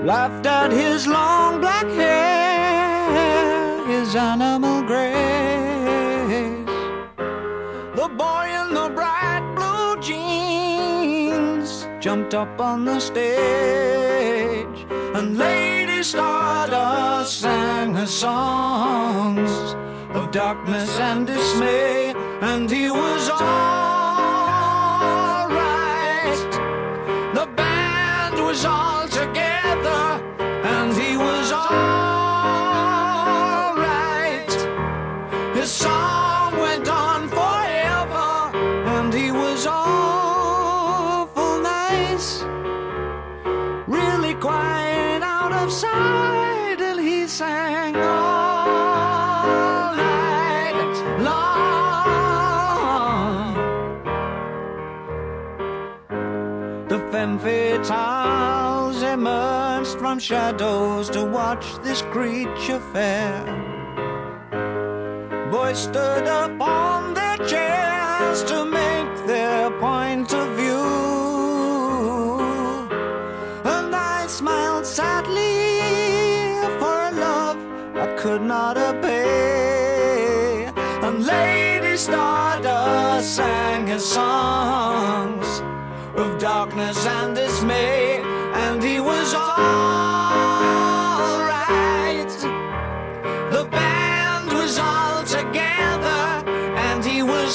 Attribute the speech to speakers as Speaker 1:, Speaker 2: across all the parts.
Speaker 1: laughed at his long black hair, his animal grace. The boy in the bright blue jeans jumped up on the stage, and Lady Stardust sang her songs of darkness and dismay, and he was all right. The band was all together, and he was all right. His song went on forever, and he was awful nice. Really quite out of sight, and he sang all night long. The femme fatales emerged from shadows to watch this creature fair. Boys stood up on their chairs to make their point of view, and I smiled sadly for a love I could not obey. And Lady Stardust sang his songs of darkness and dismay, and he was all right. The band was all together, and he was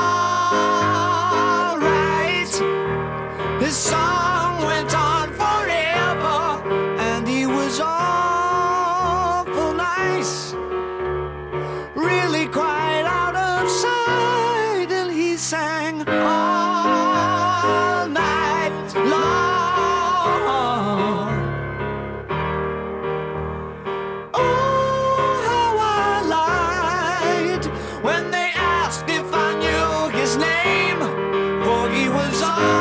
Speaker 1: all right. His song went on forever, and he was awful nice. Really quite out of sight, and he sang all night long. Oh, how I lied when they asked if I knew his name, for he was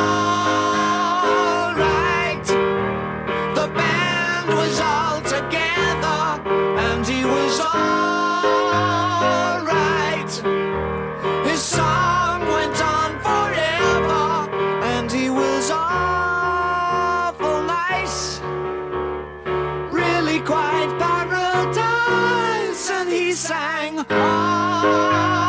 Speaker 1: all right. The band was all together, and he was all right. His song went on forever, and he was awful nice. Really quite paradise, and he sang all